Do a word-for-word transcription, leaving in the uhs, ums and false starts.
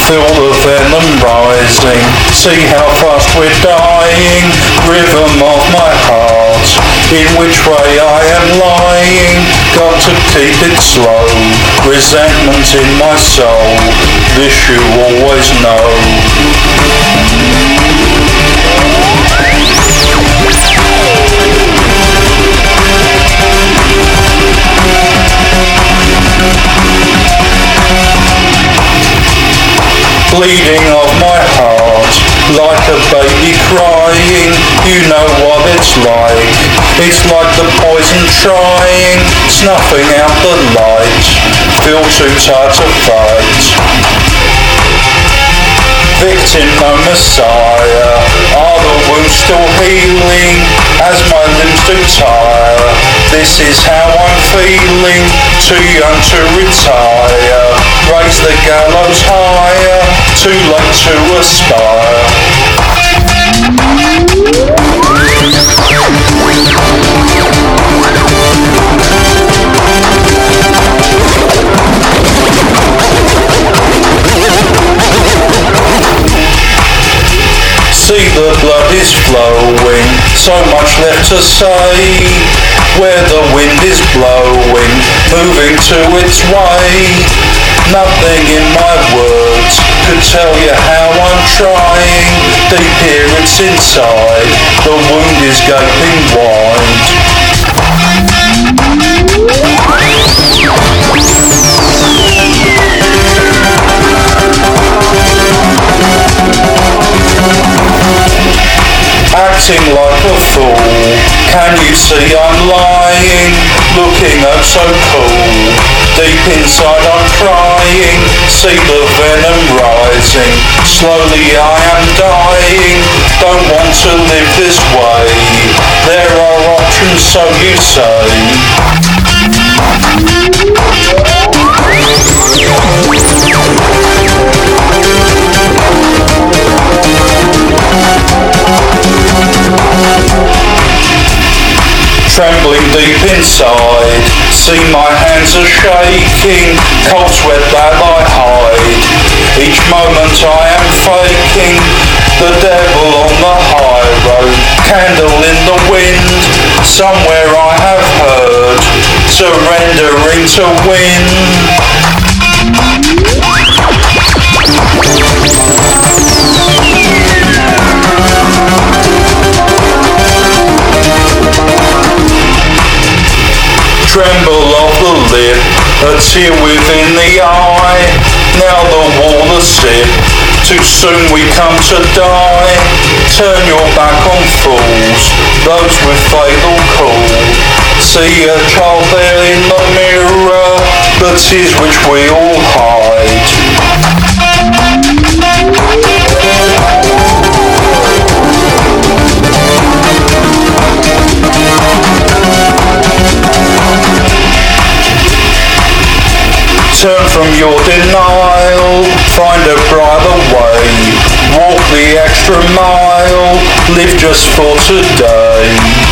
Feel the venom rising, see how fast we're dying. Rhythm of my heart, in which way I am lying. Got to keep it slow, resentment in my soul. This you always know. Bleeding of my heart, like a baby crying. You know what it's like. It's like the poison trying, snuffing out the light. Feel too tired to fight. Victim, no messiah. Are the wounds still healing as my limbs do tire? This is how I'm feeling, too young to retire. Raise the gallows higher, too late to aspire. See the blood is flowing, so much left to say. Where the wind is blowing, moving to its way. Nothing in my words could tell you how I'm trying. Deep here it's inside, the wound is gaping wide. Acting like a fool, can you see I'm lying? Looking oh so cool, deep inside I'm crying. See the venom rising, slowly I am dying. Don't want to live this way, there are options so you say. Trembling deep inside, see my hands are shaking, cold sweat that I hide. Each moment I am faking, the devil on the high road, candle in the wind. Somewhere I have heard, surrendering to win. Tremble of the lip, a tear within the eye. Now the wall a sip, too soon we come to die. Turn your back on fools, those with fatal call. See a child there in the mirror, the tears which we all hide. Turn from your denial, find a brighter way. Walk the extra mile, live just for today.